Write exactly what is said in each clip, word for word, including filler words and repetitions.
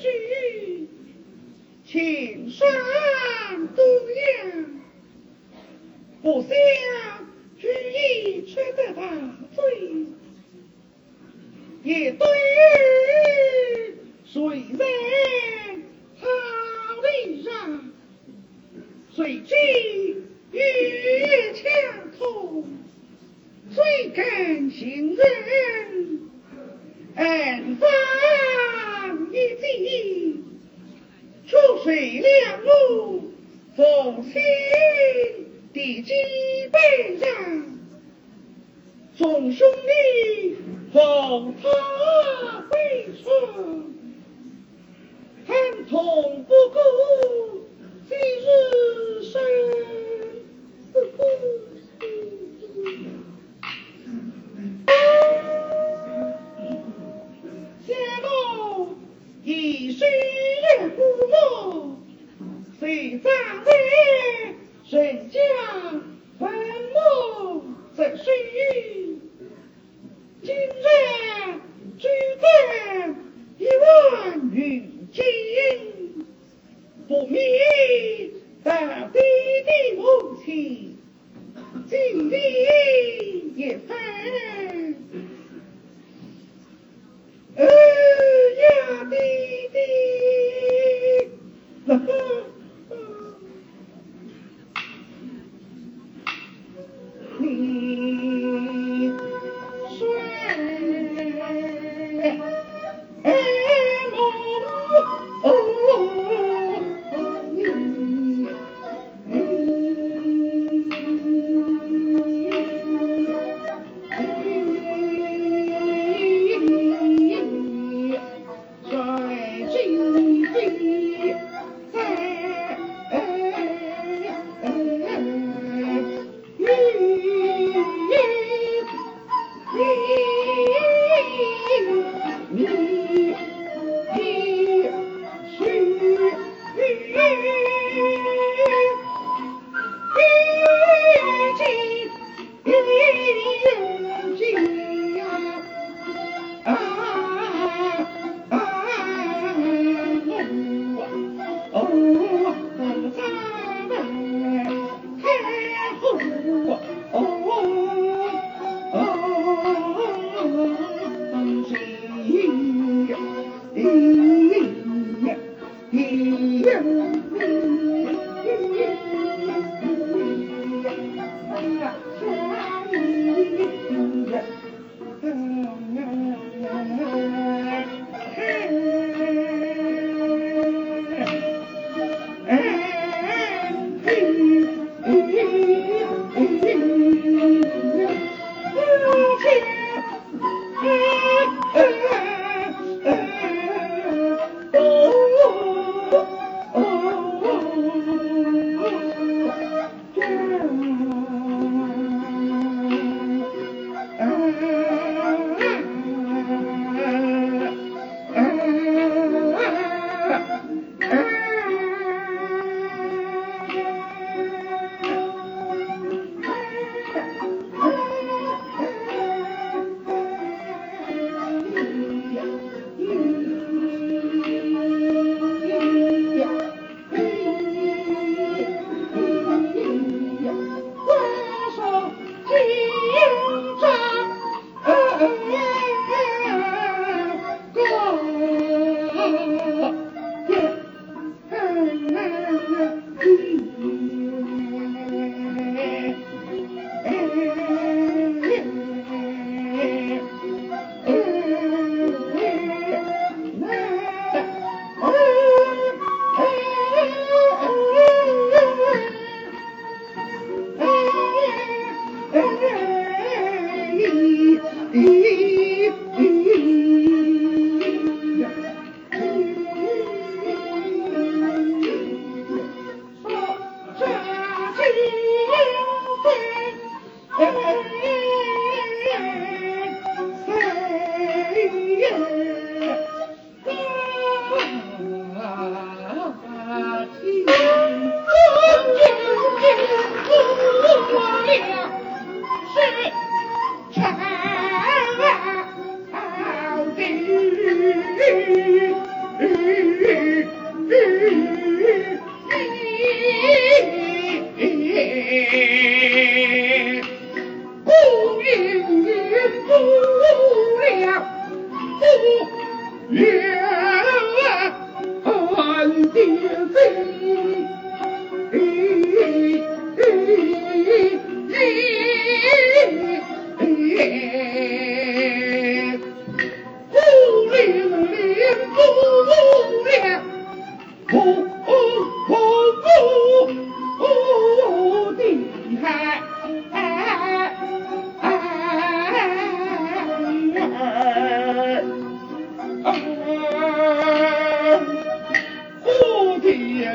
须青山多阳，不想举一却得大罪，也对于虽然好礼让，虽知越强痛，虽敢信任，恩放一计，出水两路，奉行地基本上，众兄弟奉他归顺，寒痛不顾昔日生，不顾下路一须人不莫，虽葬为神将坟墓则须，今日举办一万余金，不免大地的母亲尽力一番。哎呀，弟弟，你睡梦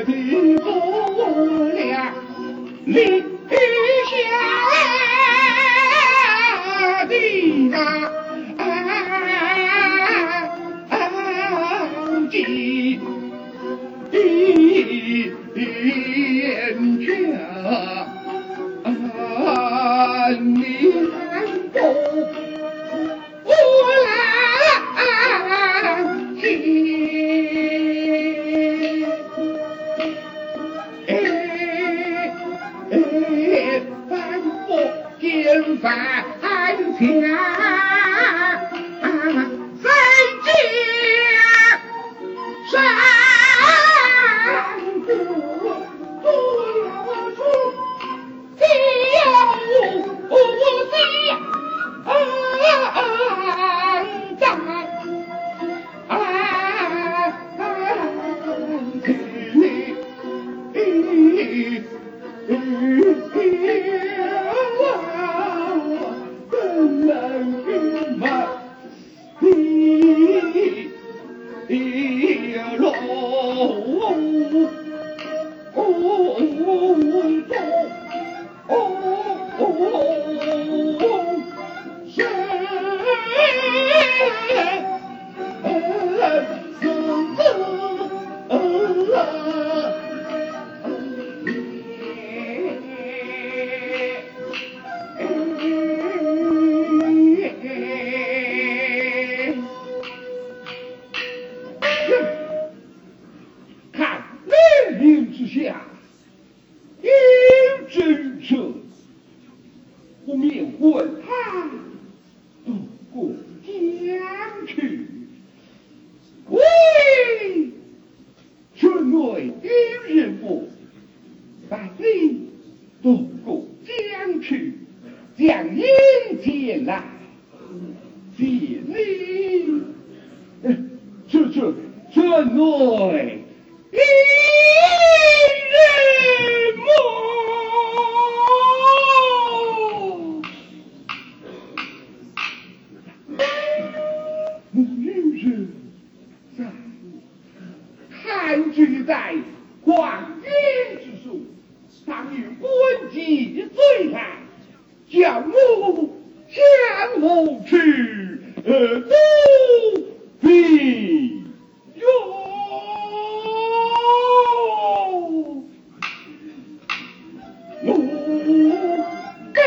的不了立下的那几点却你还不不来听，哎哎，反复见反强。三界山谷不要出，只有我的安在安这里。看雷鸣之下，有真车，我面问他渡过江去，喂，村内有人不把你渡过江去，将引前来见你。这这村内一人么？没有人在，看居在黄金之树，当与官妓醉来，叫我向后去，呃，都必有。奴婢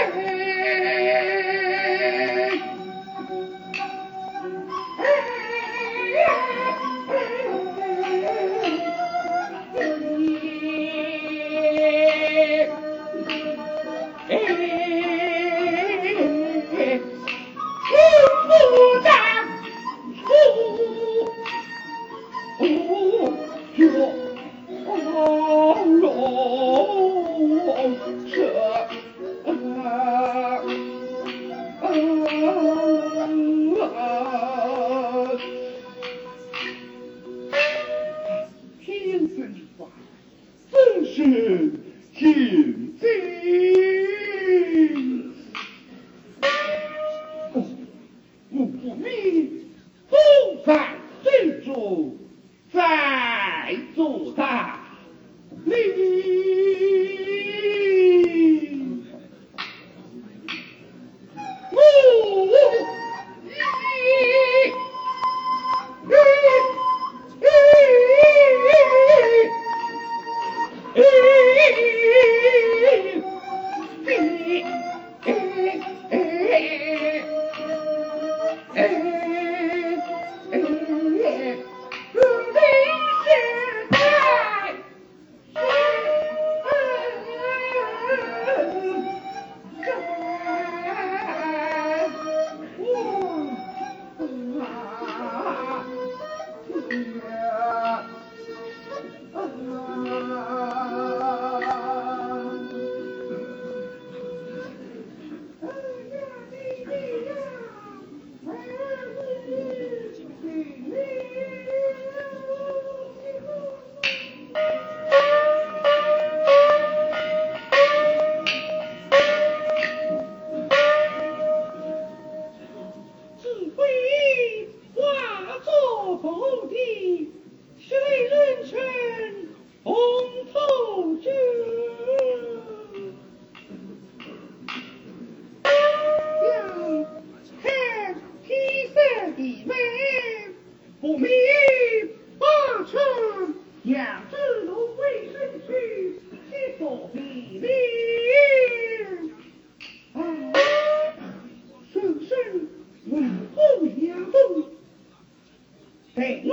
天生之法，真是天经。哦，我不明风在水中，在做大礼。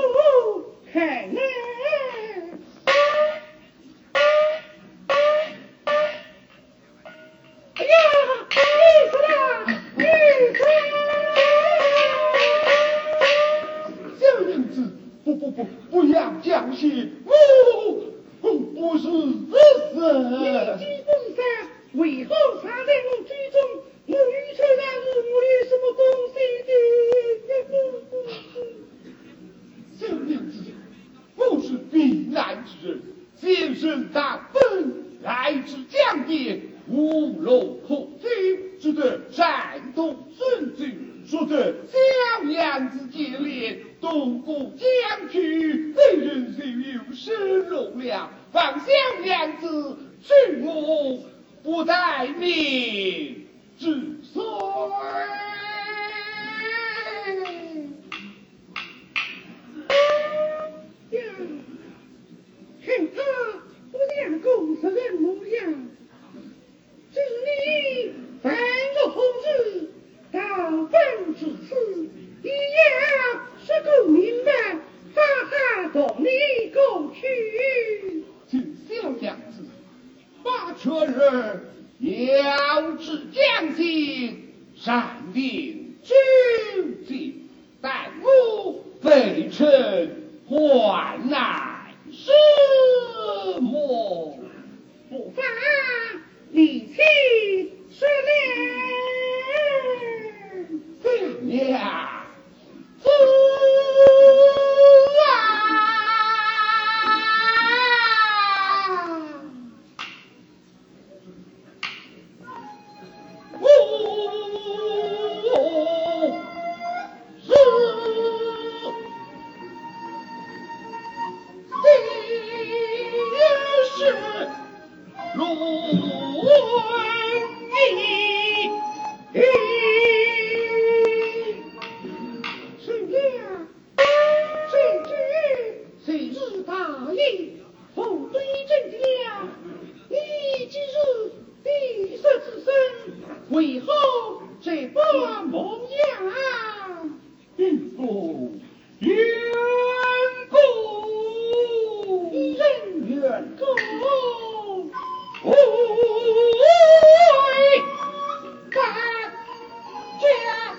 母看来。哎呀，你死了，你死了！小娘子，不不不，不要讲戏，我我不是自私。你既封杀，为何杀在我居中？我预测那是我的什么东西的？小娘子，我是避难之人，先生大奔，来至江边，无路可去，只得山东顺境，说得小娘子接连东过江去，被人虽有失落了，放小娘子去我不待命之岁。呀，看他不像公司人模样，只你犯个猴子，到本至此，一样是个明白，哈哈同你过去。请小娘子把确认要知将心，善定军纪，但我非臣患难什么？不妨立即说来。小娘子为何这般模样？因故缘故，人缘故，喂，大家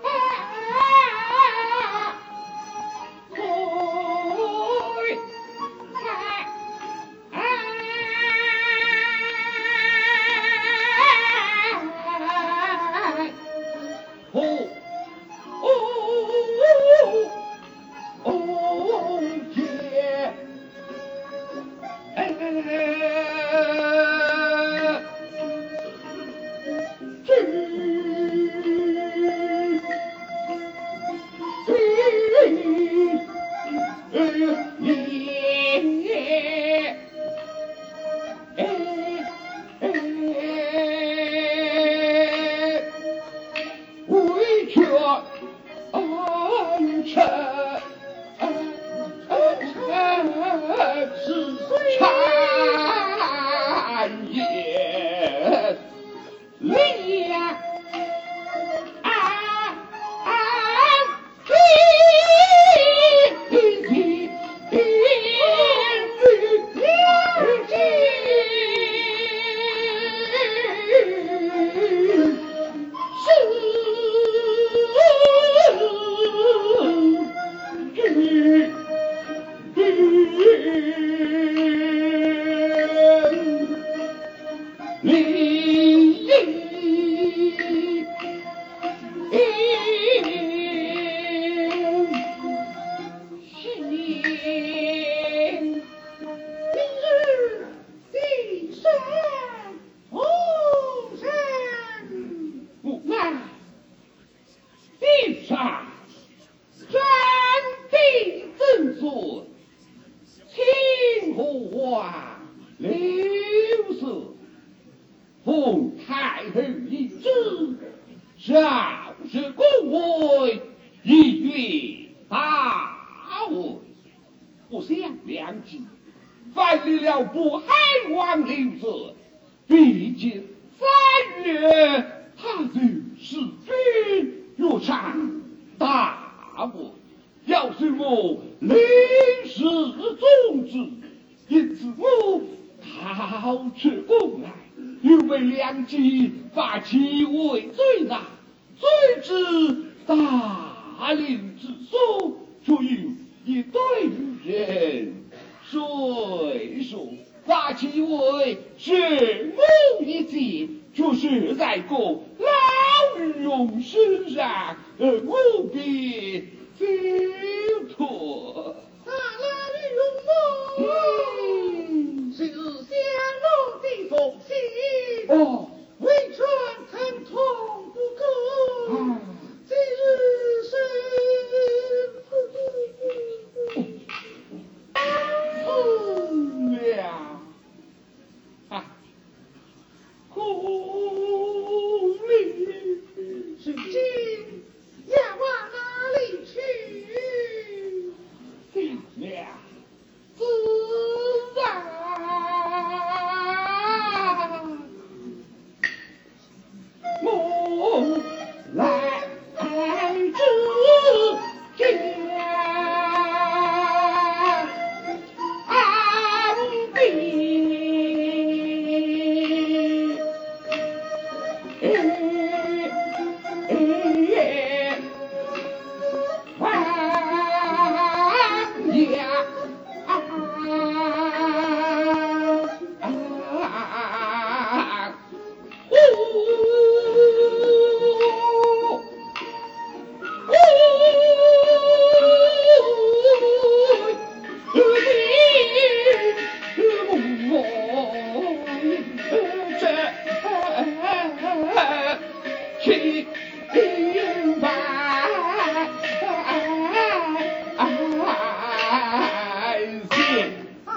快哦哦哦耶！哎，奉太后懿旨，少是恭维，一阅大位，不想良机，犯立了不害王刘者，毕竟三月，他就是君若上大位，要要是我临时终止，因此我逃出宫来，又被梁姬发起畏罪案，罪之大令之所，却有一对人，虽说发起为是我一件，却是在个老勇身上，而我便走脱。 哪来的勇猛？是降龙的凤信， 哦， 为权疼痛不可。 啊今日是死了啊！可怜， 如今要往哪里去？ 小娘自然。我来之家安定，王呀！去明白，先。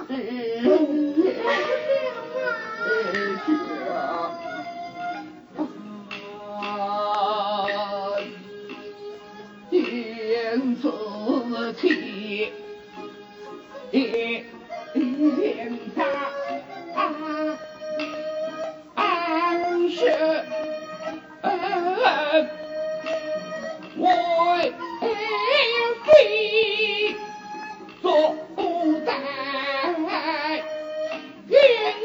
言辞气，言他安是为非做在原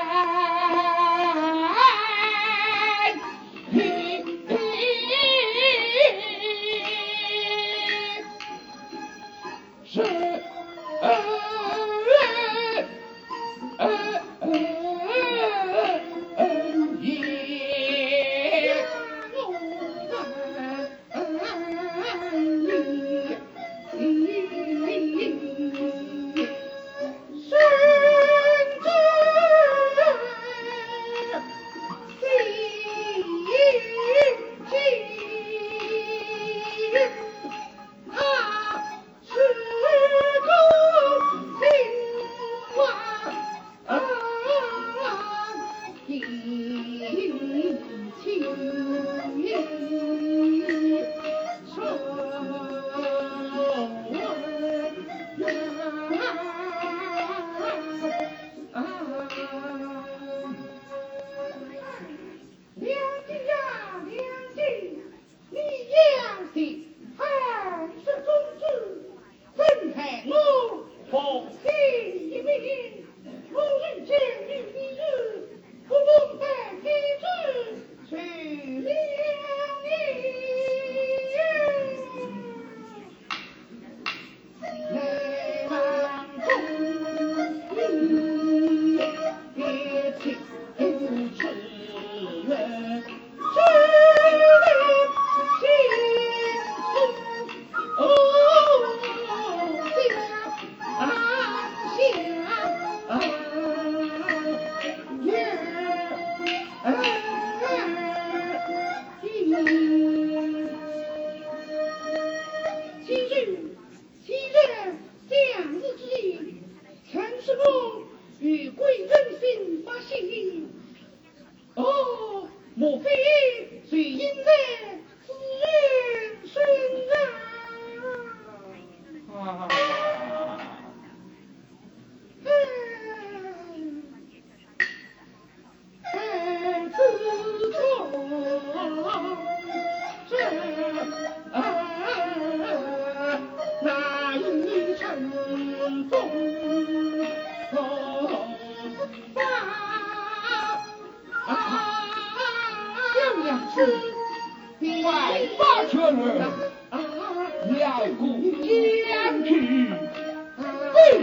来。是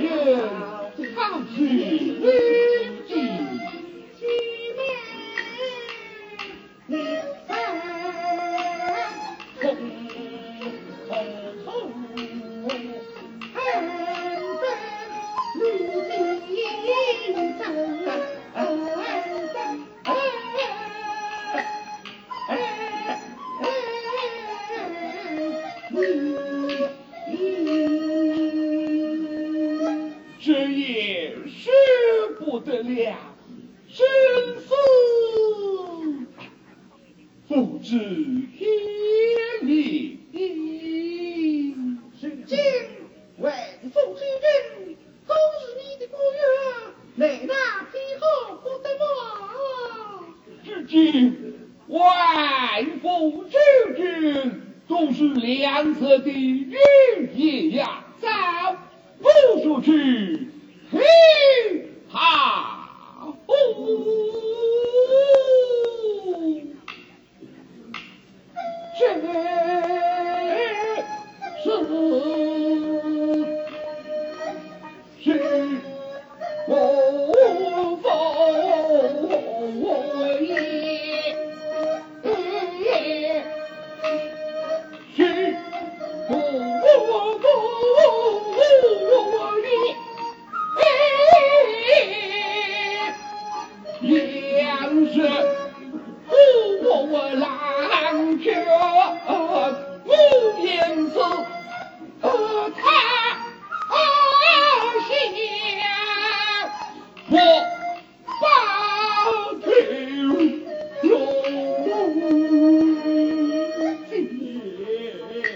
人好去人际。这也是不得了，生死不知天理。 是今为父之人，都是你的国约，内纳皮后不得忘。 至今外父之君都是两色的日夜呀，早不出去，嘿哈呼！这是是我否也？是我否也？两是我郎却无言字，他想我报仇龙姐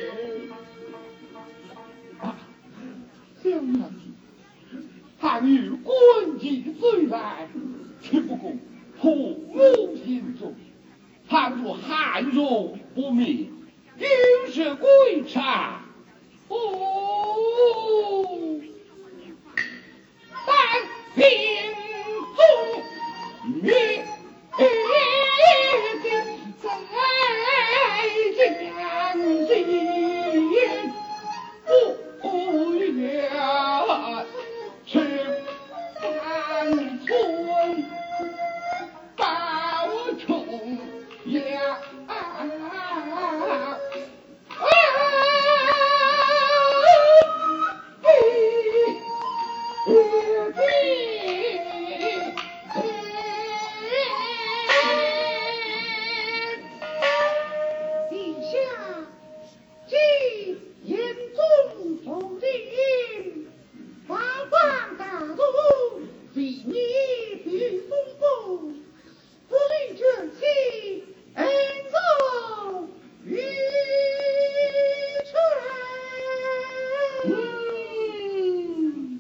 啊，想那倘有官妓罪来，岂不共父母心中？倘若汉荣不灭，应是归差。哦，但心中灭尽在将心，不愿吃三寸包虫呀。 陛下，今严宗重定，八方大都为你避风波，不虑这妻恩重于臣。 嗯，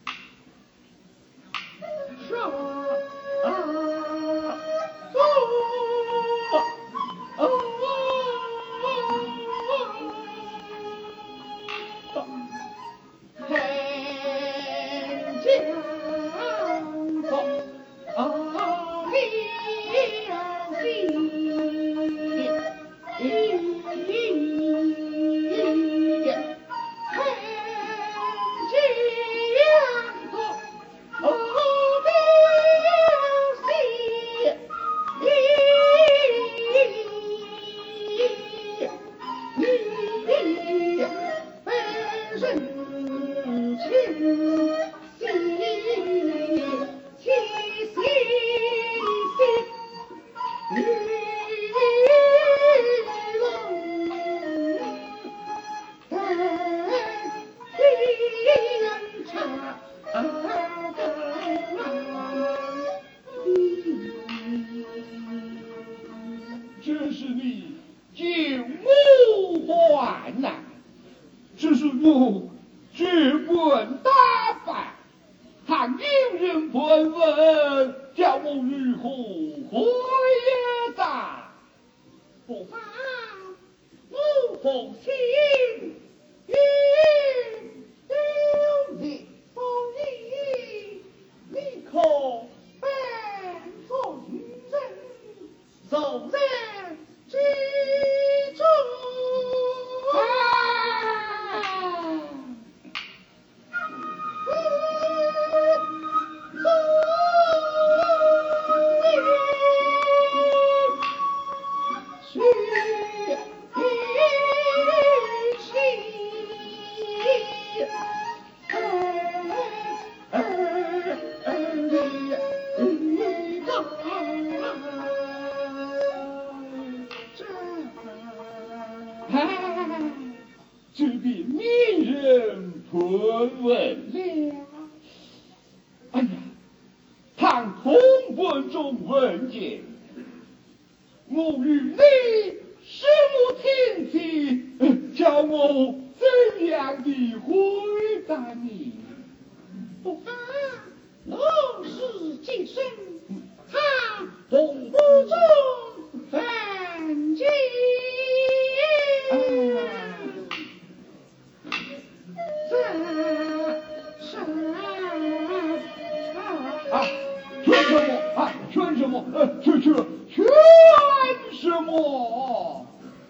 说啊， 哦哦很将功了心，很将功了心，本身情兮其心兮，玉龙登天长。 这是你救母患难，只是我只管打扮，倘有人问问，叫我如何回答？ 不妨母奉心，愿留你封你，你可扮作女人，受人之重。 啊！ 问问了。哎呀，倘同文中问见，我与你什么天气，叫我怎样的回答你？ 不怕老师接生，他动不中犯戒。 啊，劝什么啊？劝什么？呃，劝劝劝什么？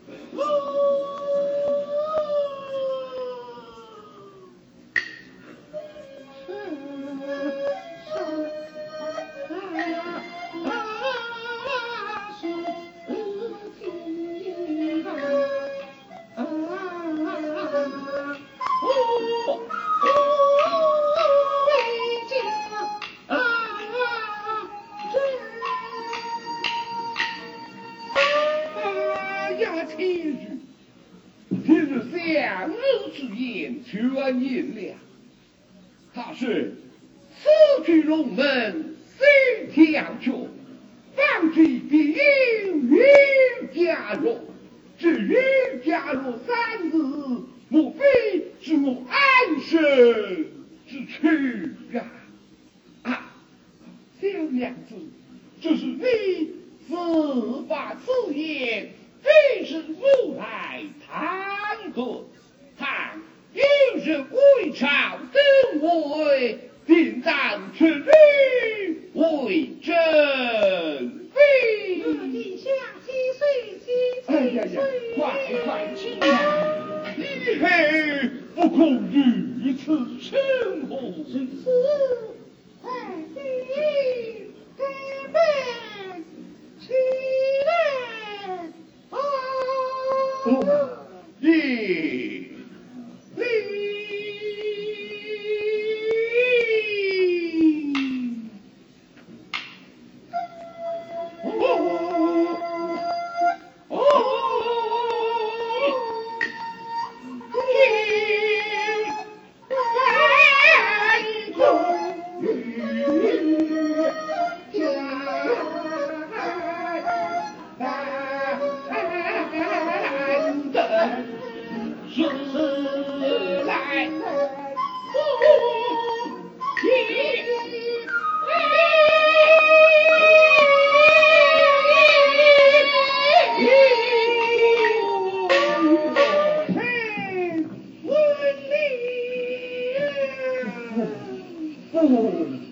相日之言全应了。他说：“此去龙门虽跳脚，方知必有余加入。至于加入三字，莫非是我安身之躯啊！啊，小娘子，这是你自把此言。”非是如来谈何？倘有日归朝登位，定当出律为正非。 陛下几岁？几哎呀呀，快快请来！以后不可如此生活。 是此，快点改本起来。 哦，一礼。哦哦，一万公与是来不及。 问你。